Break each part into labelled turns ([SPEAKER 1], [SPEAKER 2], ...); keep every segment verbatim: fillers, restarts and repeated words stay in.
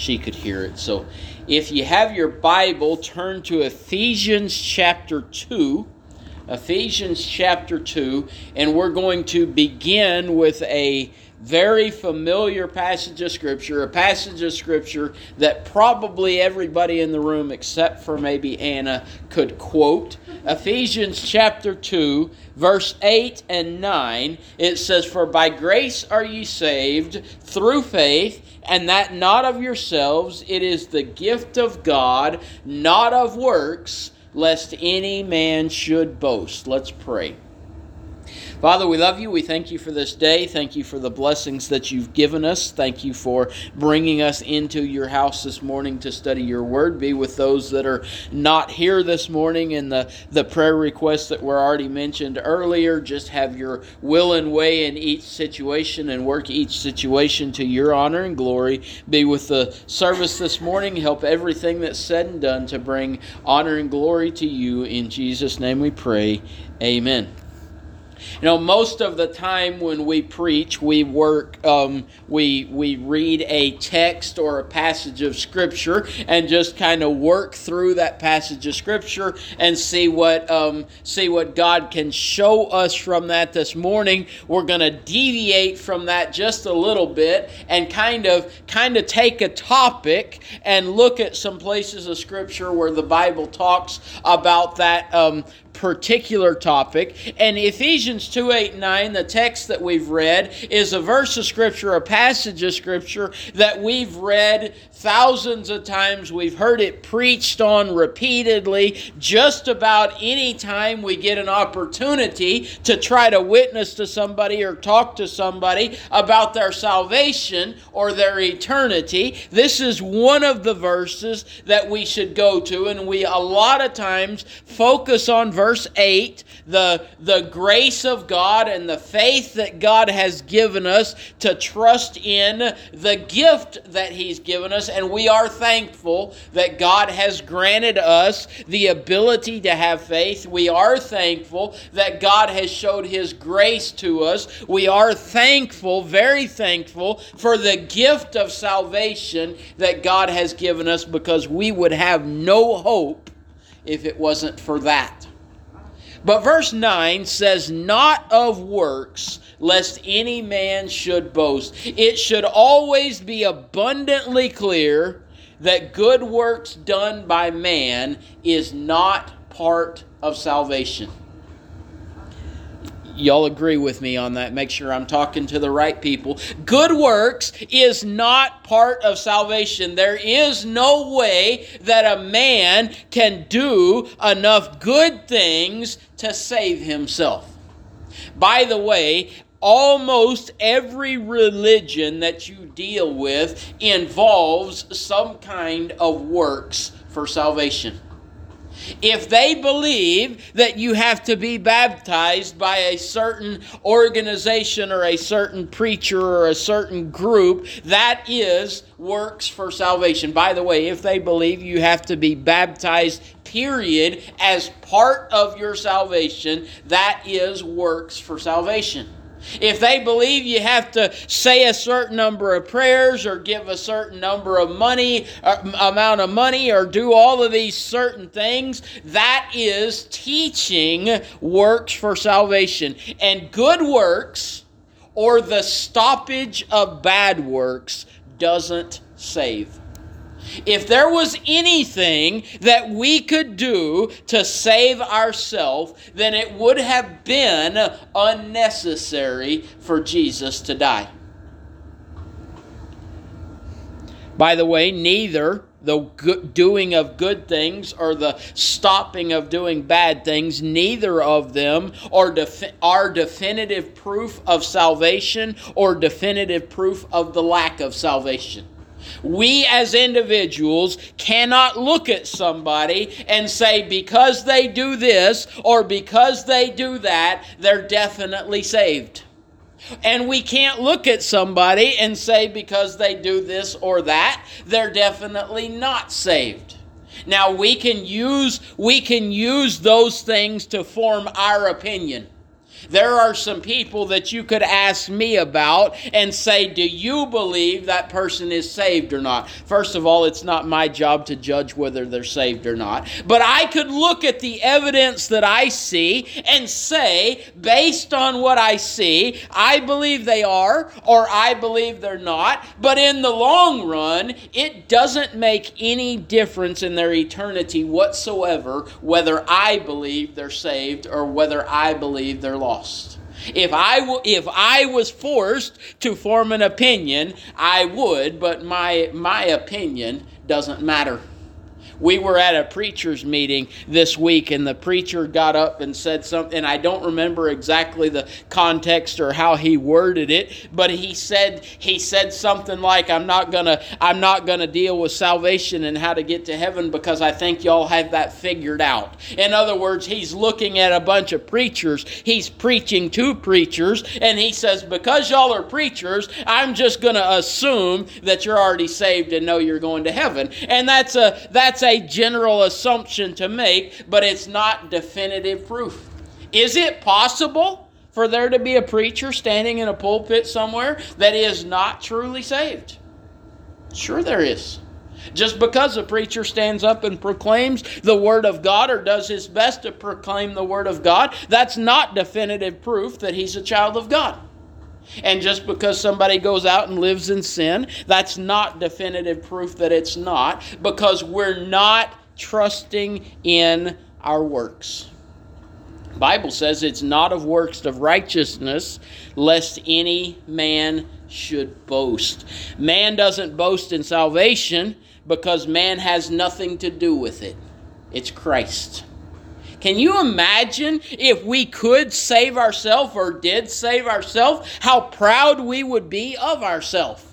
[SPEAKER 1] she could hear it. So if you have your Bible, turn to Ephesians chapter two. Ephesians chapter two, and we're going to begin with a very familiar passage of Scripture, a passage of Scripture that probably everybody in the room except for maybe Anna could quote. Ephesians chapter two, verse eight and nine, it says, "For by grace are ye saved through faith, and that not of yourselves, it is the gift of God, not of works, lest any man should boast." Let's pray. Father, we love you. We thank you for this day. Thank you for the blessings that you've given us. Thank you for bringing us into your house this morning to study your word. Be with those that are not here this morning in the, the prayer requests that were already mentioned earlier. Just have your will and way in each situation and work each situation to your honor and glory. Be with the service this morning. Help everything that's said and done to bring honor and glory to you. In Jesus' name we pray. Amen. You know, most of the time when we preach, we work, um, we we read a text or a passage of Scripture and just kind of work through that passage of Scripture and see what um, see what God can show us from that this morning. We're going to deviate from that just a little bit and kind of kind of take a topic and look at some places of Scripture where the Bible talks about that um, particular topic. And Ephesians two, eight, nine, the text that we've read, is a verse of Scripture, a passage of Scripture that we've read thousands of times. We've heard it preached on repeatedly. Just about any time we get an opportunity to try to witness to somebody or talk to somebody about their salvation or their eternity, this is one of the verses that we should go to. And we a lot of times focus on verse eight, the, the grace of God and the faith that God has given us to trust in the gift that He's given us. And we are thankful that God has granted us the ability to have faith. We are thankful that God has showed His grace to us. We are thankful, very thankful, for the gift of salvation that God has given us, because we would have no hope if it wasn't for that. But verse nine says, "Not of works, lest any man should boast." It should always be abundantly clear that good works done by man is not part of salvation. Y'all agree with me on that? Make sure I'm talking to the right people. Good works is not part of salvation. There is no way that a man can do enough good things to save himself. By the way, almost every religion that you deal with involves some kind of works for salvation. If they believe that you have to be baptized by a certain organization or a certain preacher or a certain group, that is works for salvation. By the way, if they believe you have to be baptized, period, as part of your salvation, that is works for salvation. If they believe you have to say a certain number of prayers or give a certain number of money, uh, amount of money, or do all of these certain things, that is teaching works for salvation. And good works, or the stoppage of bad works, doesn't save. If there was anything that we could do to save ourselves, then it would have been unnecessary for Jesus to die. By the way, neither the doing of good things or the stopping of doing bad things, neither of them are, defi- are definitive proof of salvation or definitive proof of the lack of salvation. We as individuals cannot look at somebody and say because they do this or because they do that, they're definitely saved. And we can't look at somebody and say because they do this or that, they're definitely not saved. Now we can use we can use those things to form our opinion. There are some people that you could ask me about and say, do you believe that person is saved or not? First of all, it's not my job to judge whether they're saved or not. But I could look at the evidence that I see and say, based on what I see, I believe they are or I believe they're not. But in the long run, it doesn't make any difference in their eternity whatsoever whether I believe they're saved or whether I believe they're lost. If I, w- if I was forced to form an opinion, I would, but my, my opinion doesn't matter. We were at a preacher's meeting this week, and the preacher got up and said something, and I don't remember exactly the context or how he worded it, but he said he said something like, I'm not gonna I'm not gonna deal with salvation and how to get to heaven because I think y'all have that figured out. In other words, he's looking at a bunch of preachers, he's preaching to preachers, and he says, because y'all are preachers, I'm just gonna assume that you're already saved and know you're going to heaven. And that's a that's a general assumption to make, but it's not definitive proof. Is it possible for there to be a preacher standing in a pulpit somewhere that is not truly saved? Sure there is. Just because a preacher stands up and proclaims the Word of God or does his best to proclaim the Word of God, that's not definitive proof that he's a child of God. And just because somebody goes out and lives in sin, that's not definitive proof that it's not, because we're not trusting in our works. The Bible says it's not of works of righteousness, lest any man should boast. Man doesn't boast in salvation because man has nothing to do with it. It's Christ. Can you imagine if we could save ourselves or did save ourselves, how proud we would be of ourselves?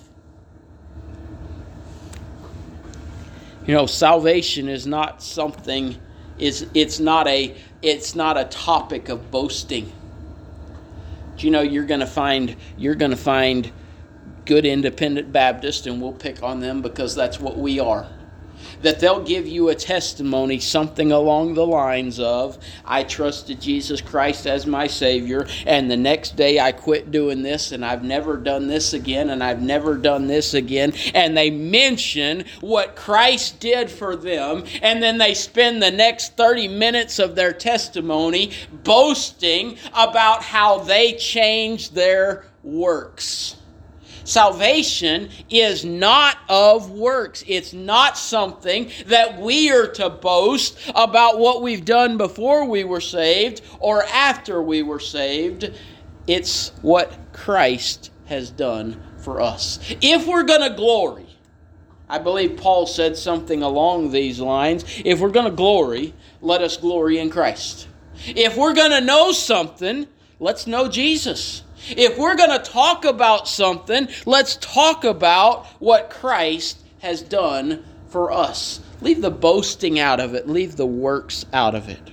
[SPEAKER 1] You know, salvation is not something, is it's not a it's not a topic of boasting. You know, you're going to find you're going to find good independent Baptists, and we'll pick on them because that's what we are. That they'll give you a testimony, something along the lines of, I trusted Jesus Christ as my Savior, and the next day I quit doing this, and I've never done this again, and I've never done this again. And they mention what Christ did for them, and then they spend the next thirty minutes of their testimony boasting about how they changed their works. Salvation is not of works. It's not something that we are to boast about what we've done before we were saved or after we were saved. It's what Christ has done for us. If we're going to glory, I believe Paul said something along these lines, if we're going to glory, let us glory in Christ. If we're going to know something, let's know Jesus. If we're going to talk about something, let's talk about what Christ has done for us. Leave the boasting out of it. Leave the works out of it.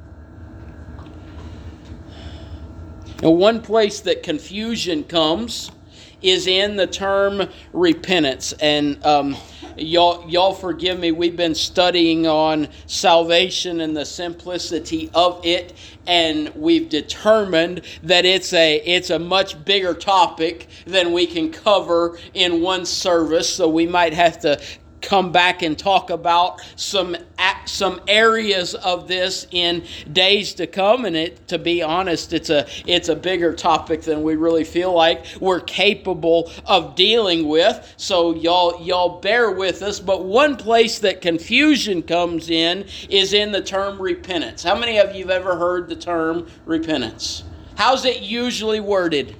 [SPEAKER 1] Now, one place that confusion comes is in the term repentance. And um, y'all, y'all forgive me, we've been studying on salvation and the simplicity of it. And we've determined that it's a it's a much bigger topic than we can cover in one service. So we might have to come back and talk about some some areas of this in days to come. And it, to be honest, it's a it's a bigger topic than we really feel like we're capable of dealing with. So y'all y'all bear with us. But one place that confusion comes in is in the term repentance. How many of you have ever heard the term repentance? How's it usually worded?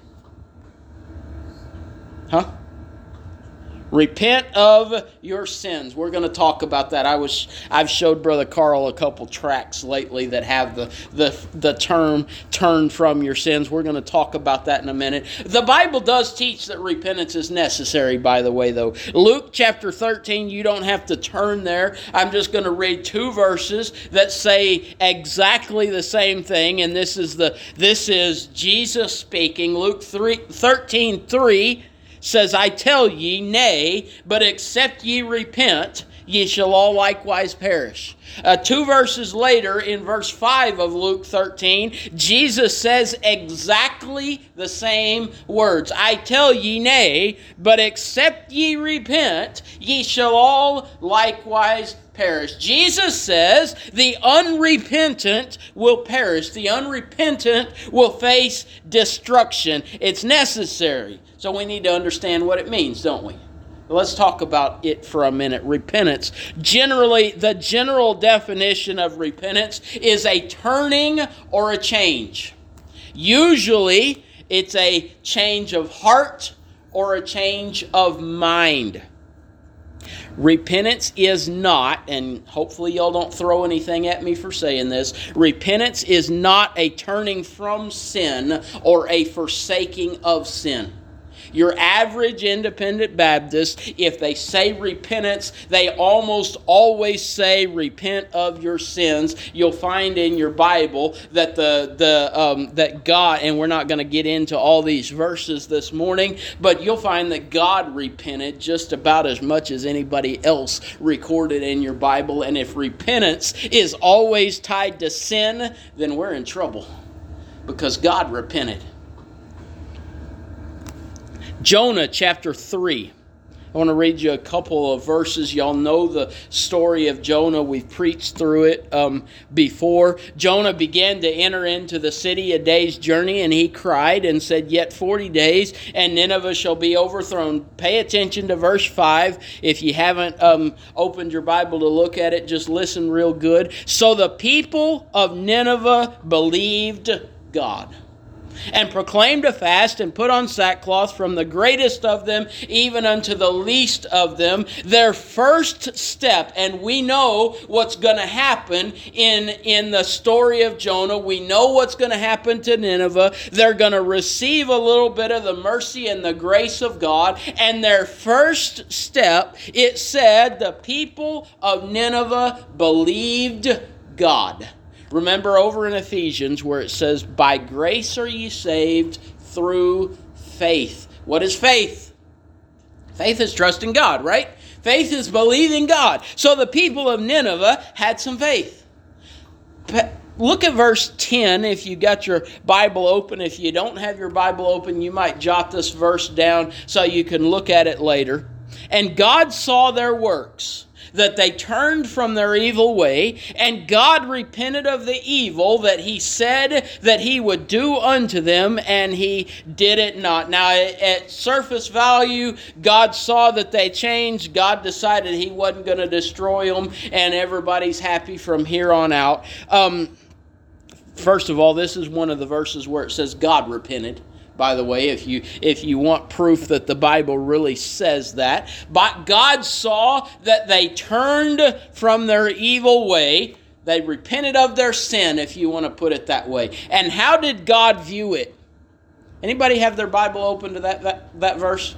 [SPEAKER 1] Huh? Repent of your sins. We're going to talk about that. I was, I've showed Brother Carl a couple tracts lately that have the, the, the term turn from your sins. We're going to talk about that in a minute. The Bible does teach that repentance is necessary, by the way, though. Luke chapter thirteen, you don't have to turn there. I'm just going to read two verses that say exactly the same thing. And this is the this is Jesus speaking. Luke thirteen three says, I tell ye, nay, but except ye repent, ye shall all likewise perish. Uh, two verses later, in verse five of Luke thirteen, Jesus says exactly the same words. I tell ye, nay, but except ye repent, ye shall all likewise perish. Jesus says the unrepentant will perish. The unrepentant will face destruction. It's necessary. So we need to understand what it means, don't we? Let's talk about it for a minute. Repentance. Generally, the general definition of repentance is a turning or a change. Usually, it's a change of heart or a change of mind. Repentance is not, and hopefully y'all don't throw anything at me for saying this, repentance is not a turning from sin or a forsaking of sin. Your average independent Baptist, if they say repentance, they almost always say repent of your sins. You'll find in your Bible that the the um, that God, and we're not going to get into all these verses this morning, but you'll find that God repented just about as much as anybody else recorded in your Bible. And if repentance is always tied to sin, then we're in trouble, because God repented. Jonah chapter three. I want to read you a couple of verses. Y'all know the story of Jonah. We've preached through it um, before. Jonah began to enter into the city a day's journey, and he cried and said, Yet forty days, and Nineveh shall be overthrown. Pay attention to verse five. If you haven't um, opened your Bible to look at it, just listen real good. So the people of Nineveh believed God, and proclaimed a fast, and put on sackcloth, from the greatest of them even unto the least of them. Their first step, and we know what's going to happen in, in the story of Jonah. We know what's going to happen to Nineveh. They're going to receive a little bit of the mercy and the grace of God. And their first step, it said, the people of Nineveh believed God. Remember over in Ephesians where it says, by grace are ye saved through faith. What is faith? Faith is trusting God, right? Faith is believing God. So the people of Nineveh had some faith. Look at verse ten if you got your Bible open. If you don't have your Bible open, you might jot this verse down so you can look at it later. And God saw their works, that they turned from their evil way, and God repented of the evil that he said that he would do unto them, and he did it not. Now, at surface value, God saw that they changed. God decided he wasn't going to destroy them, and everybody's happy from here on out. Um, first of all, this is one of the verses where it says God repented. By the way, if you if you want proof that the Bible really says that. But God saw that they turned from their evil way. They repented of their sin, if you want to put it that way. And how did God view it? Anybody have their Bible open to that, that, that verse?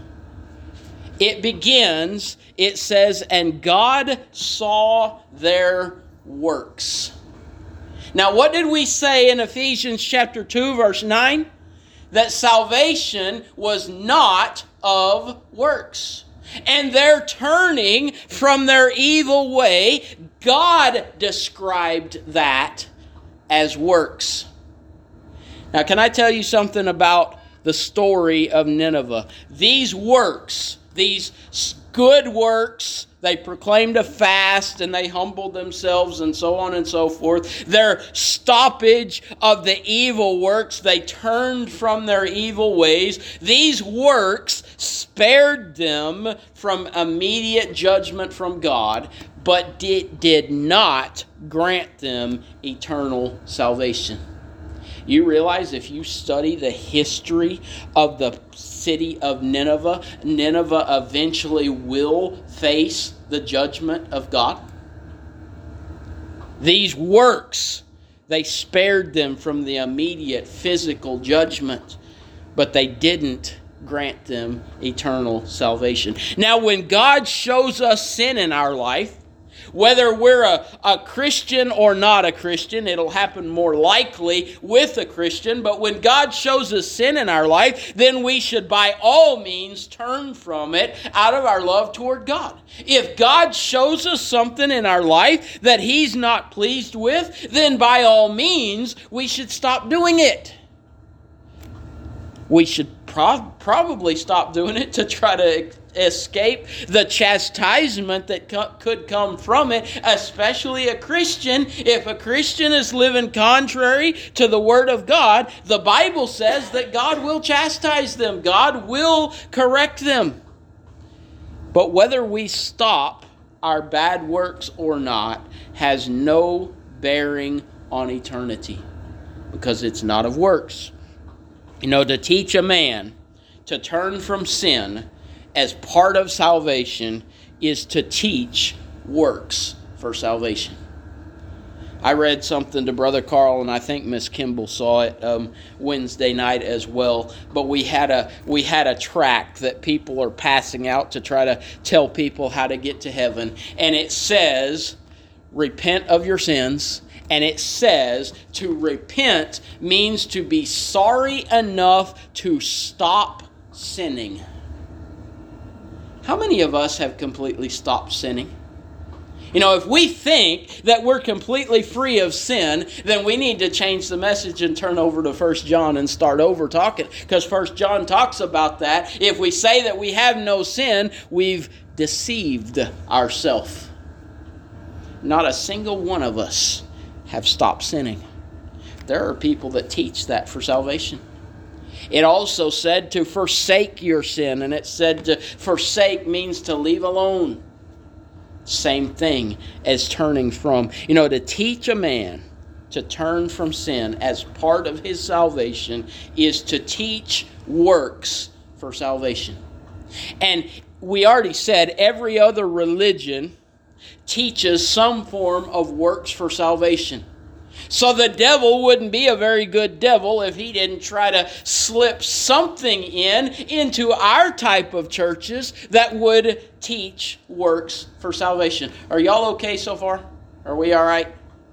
[SPEAKER 1] It begins, it says, and God saw their works. Now, what did we say in Ephesians chapter two, verse nine? That salvation was not of works. And their turning from their evil way, God described that as works. Now, can I tell you something about the story of Nineveh? These works, these good works, they proclaimed a fast and they humbled themselves and so on and so forth. Their stoppage of the evil works, they turned from their evil ways. These works spared them from immediate judgment from God, but did, did not grant them eternal salvation. You realize if you study the history of the city of Nineveh, Nineveh eventually will face the judgment of God. These works, they spared them from the immediate physical judgment, but they didn't grant them eternal salvation. Now, when God shows us sin in our life, Whether we're a, a Christian or not a Christian, it'll happen more likely with a Christian. But when God shows us sin in our life, then we should by all means turn from it out of our love toward God. If God shows us something in our life that He's not pleased with, then by all means we should stop doing it. We should pro- probably stop doing it to try to escape the chastisement that co- could come from it, especially a Christian. If a Christian is living contrary to the Word of God, the Bible says that God will chastise them. God will correct them. But whether we stop our bad works or not has no bearing on eternity, because it's not of works. You know, to teach a man to turn from sin as part of salvation is to teach works for salvation. I read something to Brother Carl, and I think Miss Kimball saw it um, Wednesday night as well. But we had a we had a tract that people are passing out to try to tell people how to get to heaven, and it says, "Repent of your sins." And it says to repent means to be sorry enough to stop sinning. How many of us have completely stopped sinning? You know, if we think that we're completely free of sin, then we need to change the message and turn over to First John and start over talking. Because First John talks about that. If we say that we have no sin, we've deceived ourselves. Not a single one of us have stopped sinning. There are people that teach that for salvation. It also said to forsake your sin, and it said to forsake means to leave alone. Same thing as turning from. You know, to teach a man to turn from sin as part of his salvation is to teach works for salvation. And we already said every other religion teaches some form of works for salvation. So the devil wouldn't be a very good devil if he didn't try to slip something in into our type of churches that would teach works for salvation. Are y'all okay so far? Are we all right?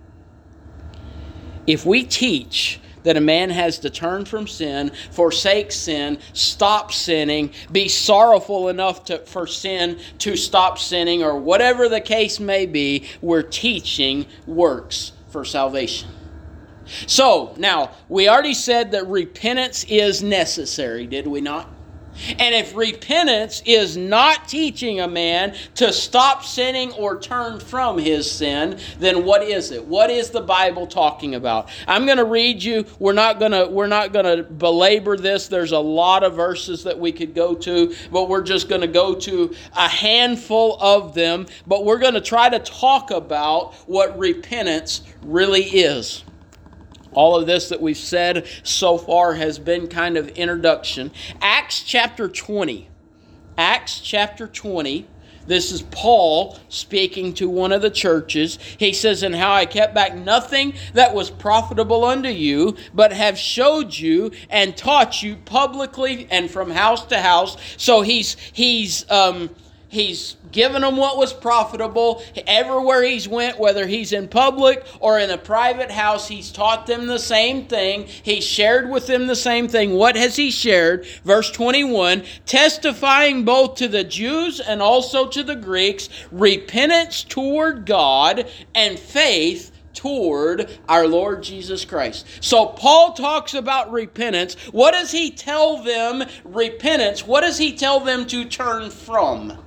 [SPEAKER 1] If we teach that a man has to turn from sin, forsake sin, stop sinning, be sorrowful enough to, for sin to stop sinning, or whatever the case may be, we're teaching works for salvation. So, now, we already said that repentance is necessary, did we not? And if repentance is not teaching a man to stop sinning or turn from his sin, then what is it? What is the Bible talking about? I'm going to read you. We're not going to we're not going to belabor this. There's a lot of verses that we could go to, but we're just going to go to a handful of them. But we're going to try to talk about what repentance really is. All of this that we've said so far has been kind of introduction. Acts chapter twenty. Acts chapter twenty. This is Paul speaking to one of the churches. He says, "And how I kept back nothing that was profitable unto you, but have showed you and taught you publicly and from house to house." So he's he's um He's given them what was profitable. Everywhere he's went, whether he's in public or in a private house, he's taught them the same thing. He shared with them the same thing. What has he shared? Verse twenty-one, testifying both to the Jews and also to the Greeks, repentance toward God and faith toward our Lord Jesus Christ. So Paul talks about repentance. What does he tell them? Repentance. What does he tell them to turn from?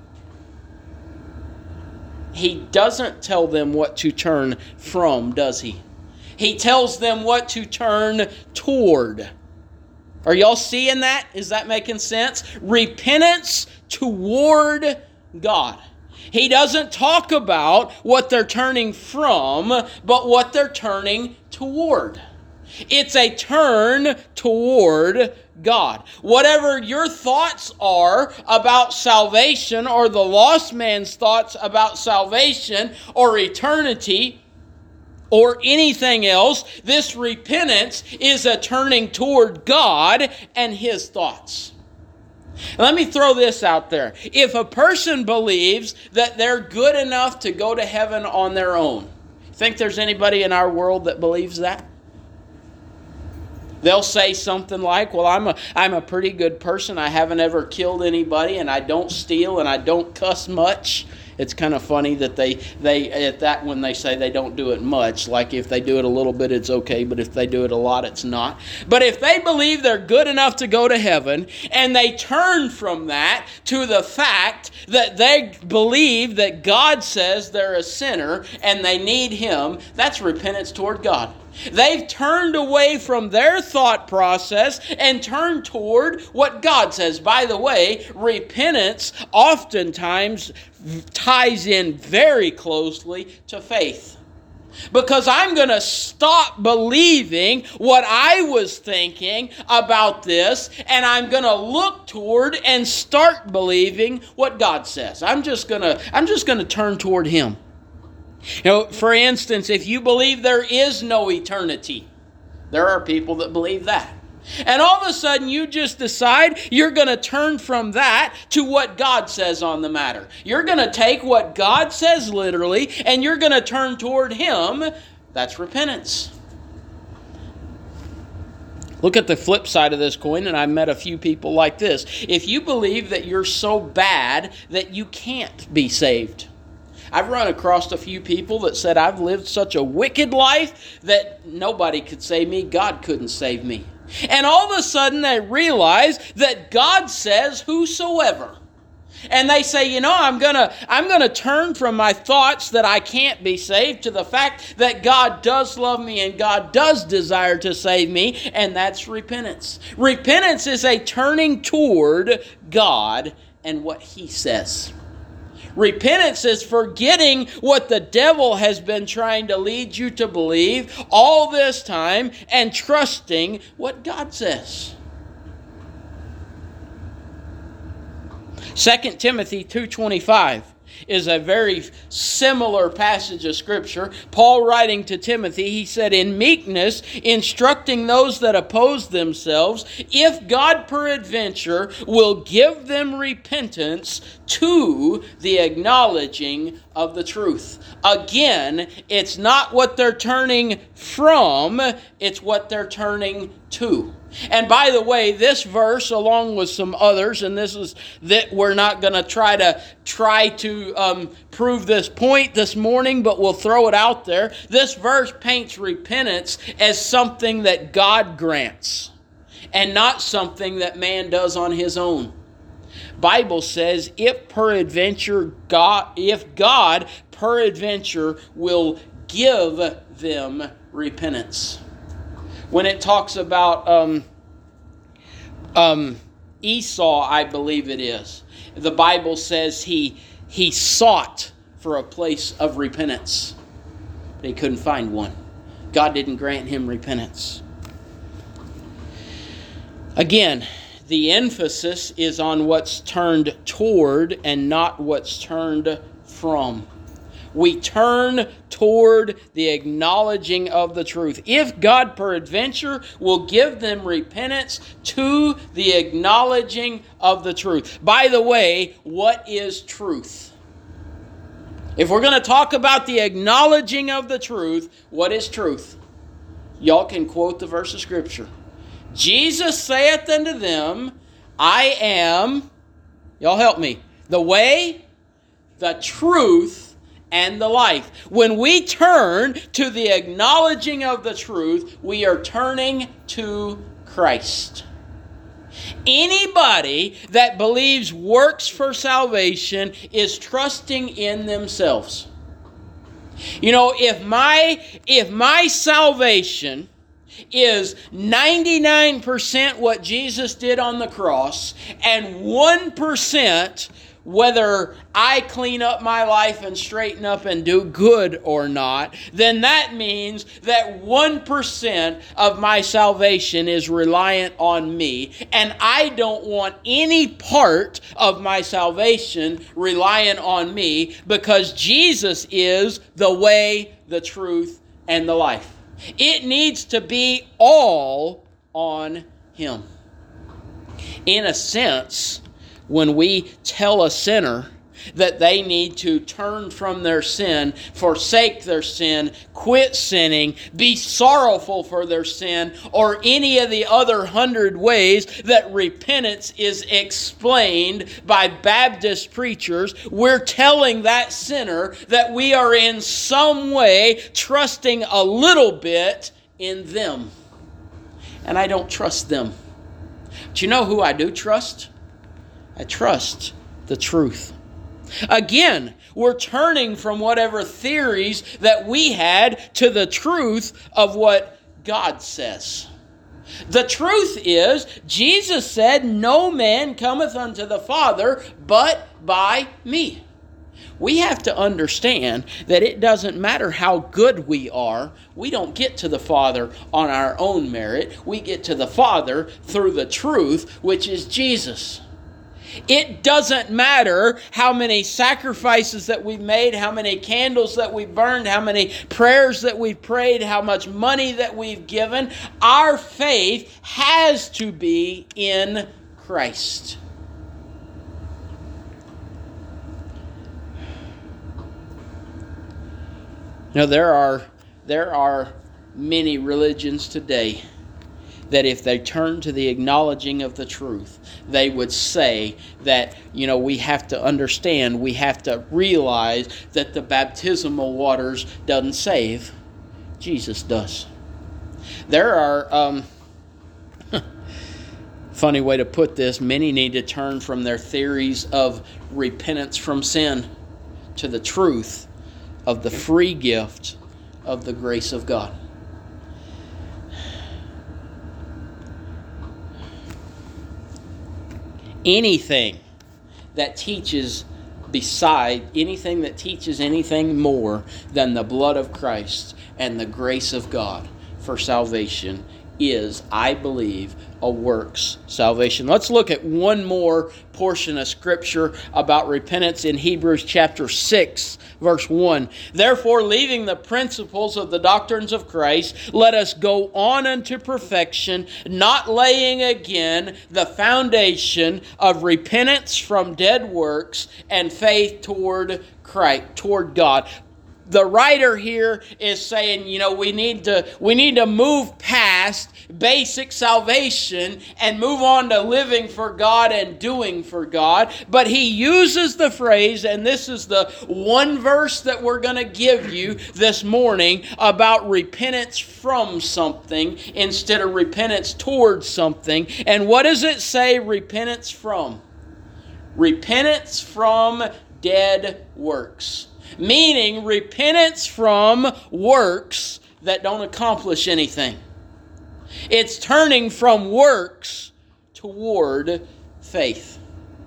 [SPEAKER 1] He doesn't tell them what to turn from, does he? He tells them what to turn toward. Are y'all seeing that? Is that making sense? Repentance toward God. He doesn't talk about what they're turning from, but what they're turning toward. It's a turn toward God. Whatever your thoughts are about salvation, or the lost man's thoughts about salvation or eternity, or anything else, this repentance is a turning toward God and His thoughts. Let me throw this out there. If a person believes that they're good enough to go to heaven on their own, think there's anybody in our world that believes that? They'll say something like, well, I'm a, I'm a pretty good person. I haven't ever killed anybody, and I don't steal, and I don't cuss much. It's kind of funny that they, they at that when they say they don't do it much, like if they do it a little bit, it's okay, but if they do it a lot, it's not. But if they believe they're good enough to go to heaven, and they turn from that to the fact that they believe that God says they're a sinner and they need Him, that's repentance toward God. They've turned away from their thought process and turned toward what God says. By the way, repentance oftentimes ties in very closely to faith. Because I'm going to stop believing what I was thinking about this, and I'm going to look toward and start believing what God says. I'm just going to I'm just going to turn toward Him. You know, for instance, if you believe there is no eternity, there are people that believe that. And all of a sudden you just decide you're going to turn from that to what God says on the matter. You're going to take what God says literally and you're going to turn toward Him. That's repentance. Look at the flip side of this coin, and I've met a few people like this. If you believe that you're so bad that you can't be saved, I've run across a few people that said, I've lived such a wicked life that nobody could save me. God couldn't save me. And all of a sudden they realize that God says whosoever. And they say, you know, I'm gonna I'm gonna turn from my thoughts that I can't be saved to the fact that God does love me and God does desire to save me, and that's repentance. Repentance is a turning toward God and what He says. Repentance is forgetting what the devil has been trying to lead you to believe all this time and trusting what God says. Second Timothy two twenty-five is a very similar passage of Scripture. Paul writing to Timothy, he said, in meekness, instructing those that oppose themselves, if God peradventure will give them repentance to the acknowledging of the truth. Again, it's not what they're turning from, it's what they're turning to. And by the way, this verse, along with some others, and this is that we're not going to try to try to um, prove this point this morning, but we'll throw it out there. This verse paints repentance as something that God grants, and not something that man does on his own. Bible says, if peradventure God, if God peradventure will give them repentance. When it talks about um, um, Esau, I believe it is, the Bible says he he sought for a place of repentance, but he couldn't find one. God didn't grant him repentance. Again, the emphasis is on what's turned toward and not what's turned from. We turn toward the acknowledging of the truth. If God peradventure will give them repentance to the acknowledging of the truth. By the way, what is truth? If we're going to talk about the acknowledging of the truth, what is truth? Y'all can quote the verse of Scripture. Jesus saith unto them, I am, y'all help me, the way, the truth, and the life. When we turn to the acknowledging of the truth, we are turning to Christ. Anybody that believes works for salvation is trusting in themselves. You know, if my if my salvation is ninety-nine percent what Jesus did on the cross and one percent whether I clean up my life and straighten up and do good or not, then that means that one percent of my salvation is reliant on me. And I don't want any part of my salvation reliant on me, because Jesus is the way, the truth, and the life. It needs to be all on Him. In a sense, when we tell a sinner that they need to turn from their sin, forsake their sin, quit sinning, be sorrowful for their sin, or any of the other hundred ways that repentance is explained by Baptist preachers, we're telling that sinner that we are in some way trusting a little bit in them. And I don't trust them. Do you know who I do trust? I trust the truth. Again, we're turning from whatever theories that we had to the truth of what God says. The truth is, Jesus said, "No man cometh unto the Father but by me." We have to understand that it doesn't matter how good we are. We don't get to the Father on our own merit. We get to the Father through the truth, which is Jesus. It doesn't matter how many sacrifices that we've made, how many candles that we've burned, how many prayers that we've prayed, how much money that we've given. Our faith has to be in Christ. Now, there are, there are many religions today that if they turn to the acknowledging of the truth, they would say that, you know, we have to understand, we have to realize that the baptismal waters doesn't save. Jesus does. There are, um, funny way to put this, many need to turn from their theories of repentance from sin to the truth of the free gift of the grace of God. Anything that teaches beside, anything that teaches anything more than the blood of Christ and the grace of God for salvation is, I believe, a works salvation. Let's look at one more portion of Scripture about repentance in Hebrews chapter six, verse one. Therefore, leaving the principles of the doctrines of Christ, let us go on unto perfection, not laying again the foundation of repentance from dead works and faith toward Christ, toward God. The writer here is saying, you know, we need to we need to move past basic salvation and move on to living for God and doing for God. But he uses the phrase, and this is the one verse that we're going to give you this morning about repentance from something instead of repentance towards something. And what does it say repentance from? Repentance from dead works. Meaning repentance from works that don't accomplish anything. It's turning from works toward faith.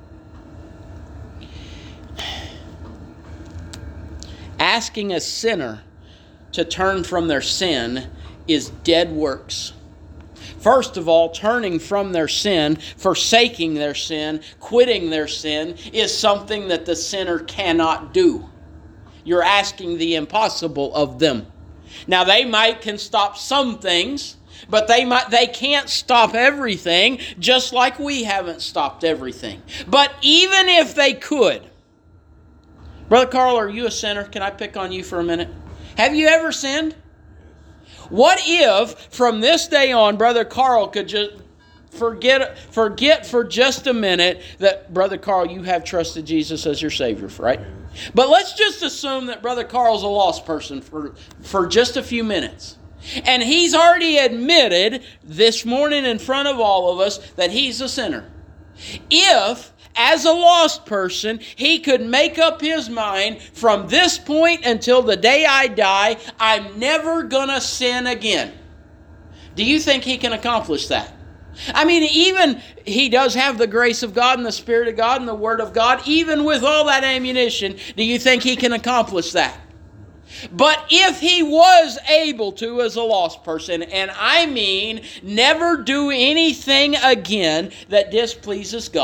[SPEAKER 1] Asking a sinner to turn from their sin is dead works. First of all, turning from their sin, forsaking their sin, quitting their sin is something that the sinner cannot do. You're asking the impossible of them. Now, they might can stop some things, but they might they can't stop everything, just like we haven't stopped everything. But even if they could, Brother Carl, are you a sinner? Can I pick on you for a minute? Have you ever sinned? What if from this day on, Brother Carl could just forget forget for just a minute that, Brother Carl, you have trusted Jesus as your Savior, right? But let's just assume that Brother Carl's a lost person for, for just a few minutes. And he's already admitted this morning in front of all of us that he's a sinner. If, as a lost person, he could make up his mind from this point until the day I die, I'm never going to sin again. Do you think he can accomplish that? I mean, even he does have the grace of God and the Spirit of God and the Word of God. Even with all that ammunition, do you think he can accomplish that? But if he was able to as a lost person, and I mean never do anything again that displeases God,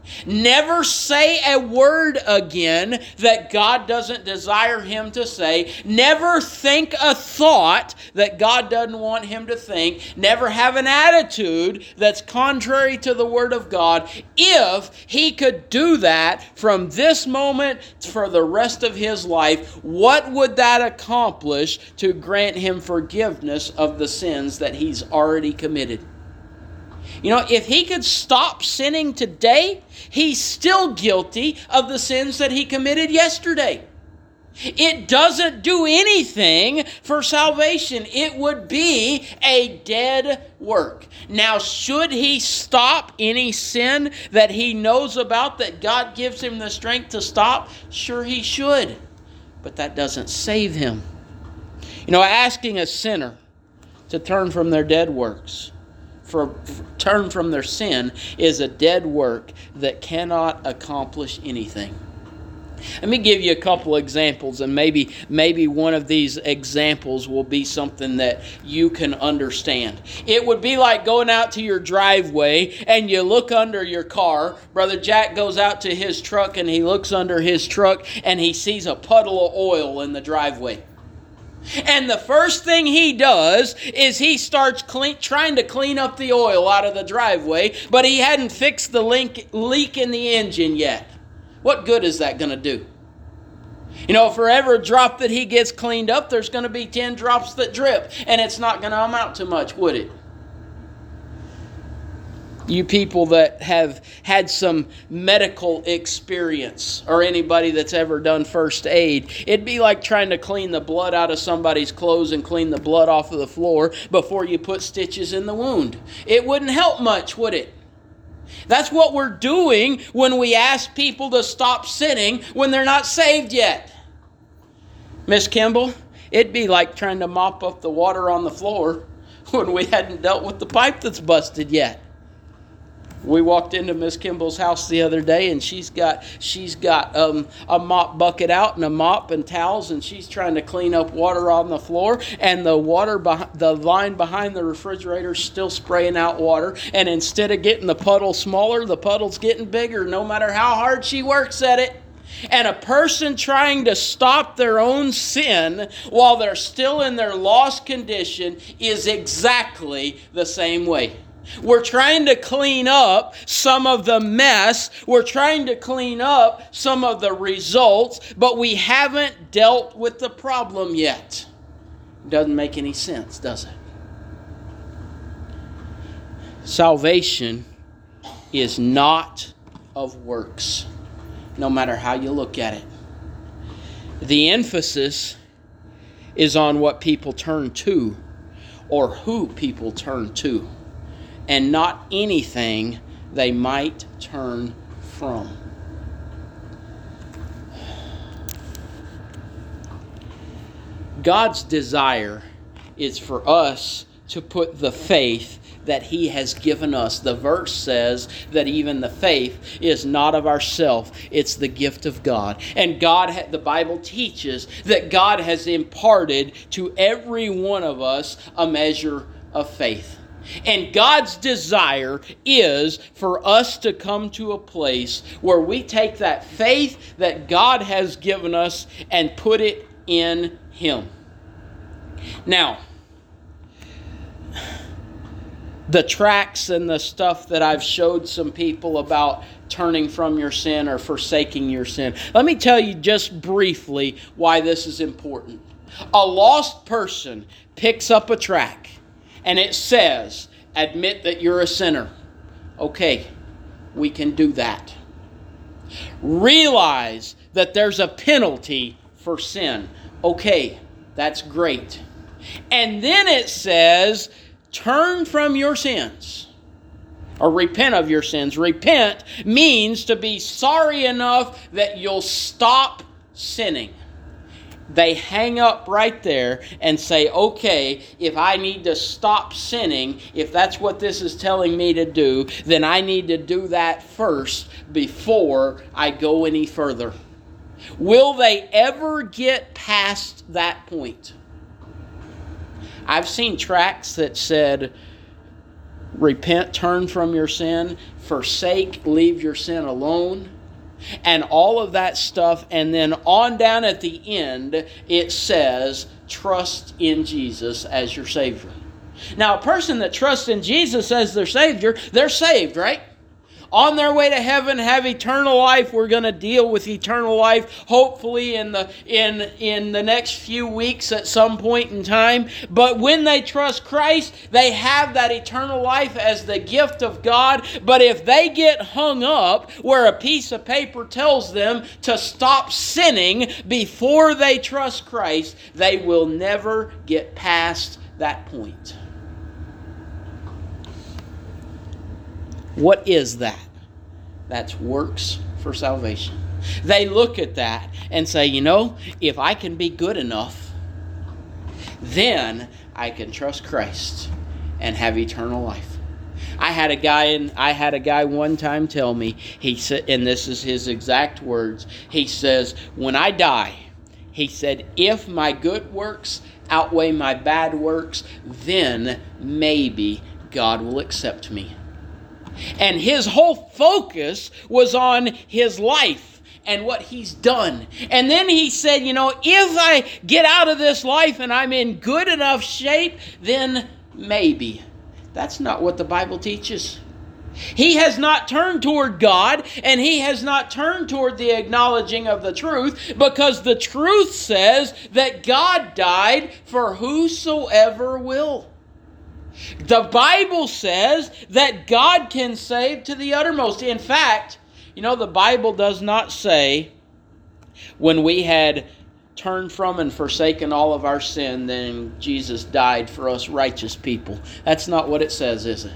[SPEAKER 1] Never say a word again that God doesn't desire him to say. Never think a thought that God doesn't want him to think. Never have an attitude that's contrary to the Word of God. If he could do that from this moment for the rest of his life, what would that accomplish to grant him forgiveness of the sins that he's already committed? You know, if he could stop sinning today, he's still guilty of the sins that he committed yesterday. It doesn't do anything for salvation. It would be a dead work. Now, should he stop any sin that he knows about that God gives him the strength to stop? Sure, he should. But that doesn't save him. You know, asking a sinner to turn from their dead works, For, for turn from their sin, is a dead work that cannot accomplish anything. Let me give you a couple examples, and maybe maybe one of these examples will be something that you can understand. It would be like going out to your driveway and you look under your car. Brother Jack goes out to his truck and he looks under his truck and he sees a puddle of oil in the driveway. And the first thing he does is he starts clean, trying to clean up the oil out of the driveway, but he hadn't fixed the leak, leak in the engine yet. What good is that going to do? You know, for every drop that he gets cleaned up, there's going to be ten drops that drip, and it's not going to amount to much, would it? You people that have had some medical experience, or anybody that's ever done first aid, it'd be like trying to clean the blood out of somebody's clothes and clean the blood off of the floor before you put stitches in the wound. It wouldn't help much, would it? That's what we're doing when we ask people to stop sinning when they're not saved yet. Miss Kimball, it'd be like trying to mop up the water on the floor when we hadn't dealt with the pipe that's busted yet. We walked into Miss Kimball's house the other day, and she's got she's got um, a mop bucket out and a mop and towels, and she's trying to clean up water on the floor, and the water beh- the line behind the refrigerator is still spraying out water. And instead of getting the puddle smaller, the puddle's getting bigger, no matter how hard she works at it. And a person trying to stop their own sin while they're still in their lost condition is exactly the same way. We're trying to clean up some of the mess. We're trying to clean up some of the results, but we haven't dealt with the problem yet. Doesn't make any sense, does it? Salvation is not of works, no matter how you look at it. The emphasis is on what people turn to or who people turn to, and not anything they might turn from. God's desire is for us to put the faith that He has given us. The verse says that even the faith is not of ourselves, it's the gift of God. And God, the Bible teaches that God has imparted to every one of us a measure of faith. And God's desire is for us to come to a place where we take that faith that God has given us and put it in Him. Now, the tracts and the stuff that I've showed some people about turning from your sin or forsaking your sin, let me tell you just briefly why this is important. A lost person picks up a tract and it says, admit that you're a sinner. Okay, we can do that. Realize that there's a penalty for sin. Okay, that's great. And then it says, turn from your sins. Or repent of your sins. Repent means to be sorry enough that you'll stop sinning. They hang up right there and say, okay, if I need to stop sinning, if that's what this is telling me to do, then I need to do that first before I go any further. Will they ever get past that point? I've seen tracts that said, repent, turn from your sin, forsake, leave your sin alone, and all of that stuff. And then on down at the end, it says, trust in Jesus as your Savior. Now, a person that trusts in Jesus as their Savior, they're saved, right? On their way to heaven, have eternal life. We're going to deal with eternal life, hopefully in the in in the next few weeks at some point in time. But when they trust Christ, they have that eternal life as the gift of God. But if they get hung up where a piece of paper tells them to stop sinning before they trust Christ, they will never get past that point. What is that? That's works for salvation. They look at that and say, you know, if I can be good enough, then I can trust Christ and have eternal life. I had a guy in, I had a guy one time tell me, he said, and this is his exact words, he says, when I die, he said, if my good works outweigh my bad works, then maybe God will accept me. And his whole focus was on his life and what he's done. And then he said, you know, if I get out of this life and I'm in good enough shape, then maybe. That's not what the Bible teaches. He has not turned toward God, and he has not turned toward the acknowledging of the truth, because the truth says that God died for whosoever will. The Bible says that God can save to the uttermost. In fact, you know, the Bible does not say when we had turned from and forsaken all of our sin, then Jesus died for us righteous people. That's not what it says, is it?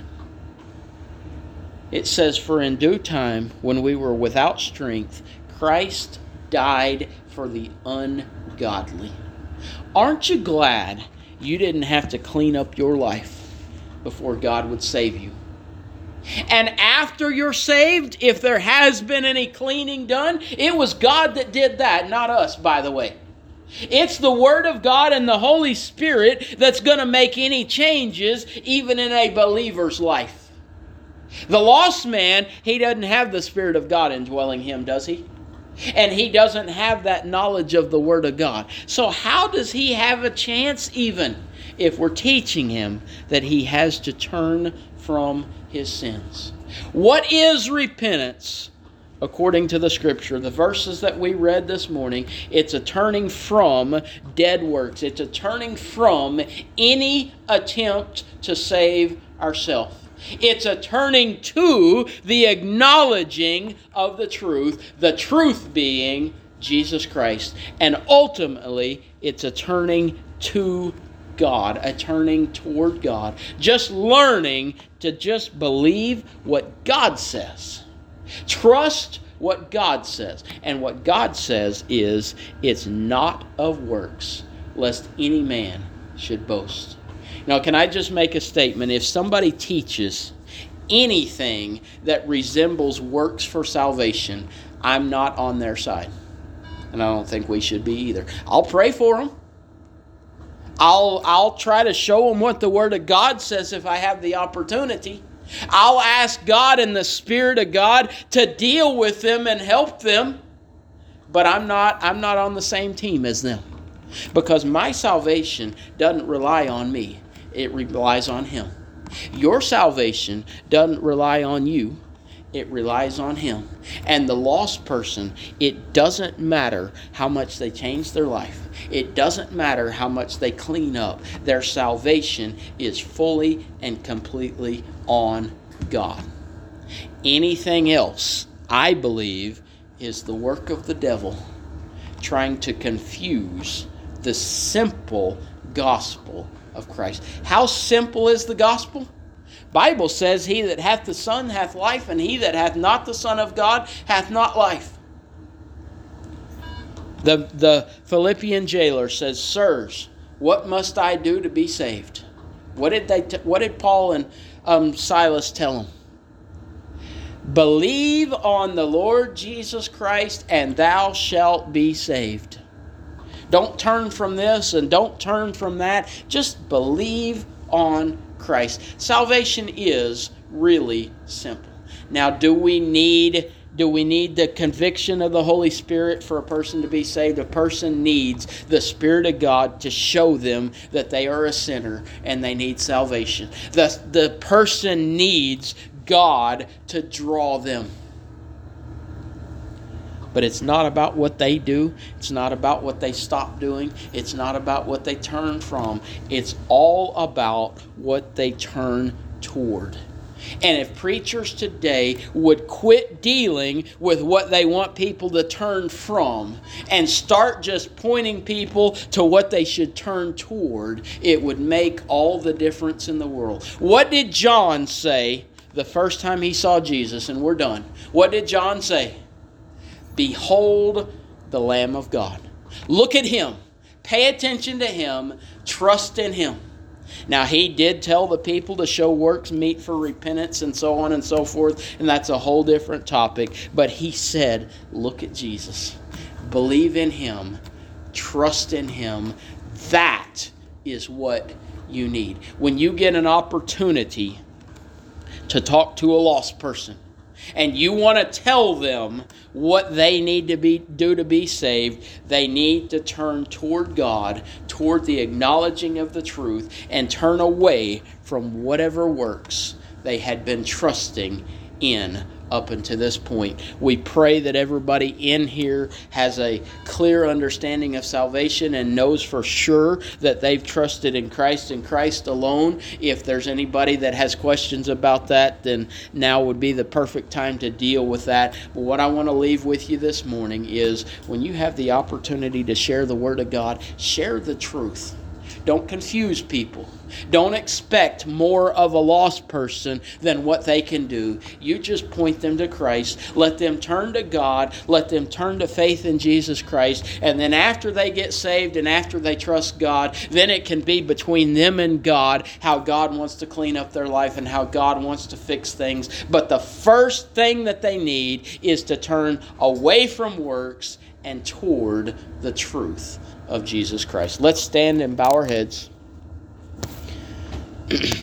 [SPEAKER 1] It says, for in due time, when we were without strength, Christ died for the ungodly. Aren't you glad you didn't have to clean up your life before God would save you? And after you're saved, if there has been any cleaning done, it was God that did that, not us, by the way. It's the Word of God and the Holy Spirit that's going to make any changes, even in a believer's life. The lost man, he doesn't have the Spirit of God indwelling him, does he? And he doesn't have that knowledge of the Word of God. So how does he have a chance even if we're teaching him that he has to turn from his sins? What is repentance? According to the Scripture, the verses that we read this morning, it's a turning from dead works. It's a turning from any attempt to save ourselves. It's a turning to the acknowledging of the truth, the truth being Jesus Christ. And ultimately, it's a turning to God, a turning toward God. Just learning to just believe what God says. Trust what God says. And what God says is, it's not of works, lest any man should boast. Now, can I just make a statement? If somebody teaches anything that resembles works for salvation, I'm not on their side. And I don't think we should be either. I'll pray for them. I'll, I'll try to show them what the Word of God says if I have the opportunity. I'll ask God and the Spirit of God to deal with them and help them. But I'm not, I'm not on the same team as them. Because my salvation doesn't rely on me. It relies on Him. Your salvation doesn't rely on you. It relies on Him. And the lost person, it doesn't matter how much they change their life. It doesn't matter how much they clean up. Their salvation is fully and completely on God. Anything else, I believe, is the work of the devil trying to confuse the simple gospel of Christ. How simple is the gospel? Bible says, he that hath the Son hath life, and he that hath not the Son of God hath not life. The, the Philippian jailer says, sirs, what must I do to be saved? What did they? T- what did Paul and um, Silas tell him? Believe on the Lord Jesus Christ, and thou shalt be saved. Don't turn from this and don't turn from that. Just believe on Christ. Salvation is really simple. Now, do we need do we need the conviction of the Holy Spirit for a person to be saved? A person needs the Spirit of God to show them that they are a sinner and they need salvation. The, the person needs God to draw them. But it's not about what they do. It's not about what they stop doing. It's not about what they turn from. It's all about what they turn toward. And if preachers today would quit dealing with what they want people to turn from and start just pointing people to what they should turn toward, it would make all the difference in the world. What did John say the first time he saw Jesus? And we're done. What did John say? Behold the Lamb of God. Look at Him. Pay attention to Him. Trust in Him. Now, He did tell the people to show works meet for repentance and so on and so forth, and that's a whole different topic. But He said, look at Jesus. Believe in Him. Trust in Him. That is what you need. When you get an opportunity to talk to a lost person, and you want to tell them what they need to be do to be saved, they need to turn toward God, toward the acknowledging of the truth, and turn away from whatever works they had been trusting in up until this point. We pray that everybody in here has a clear understanding of salvation and knows for sure that they've trusted in Christ and Christ alone. If there's anybody that has questions about that, then now would be the perfect time to deal with that. But what I want to leave with you this morning is, when you have the opportunity to share the Word of God, share the truth. Don't confuse people. Don't expect more of a lost person than what they can do. You just point them to Christ. Let them turn to God. Let them turn to faith in Jesus Christ. And then after they get saved and after they trust God, then it can be between them and God how God wants to clean up their life and how God wants to fix things. But the first thing that they need is to turn away from works and toward the truth of Jesus Christ. Let's stand and bow our heads.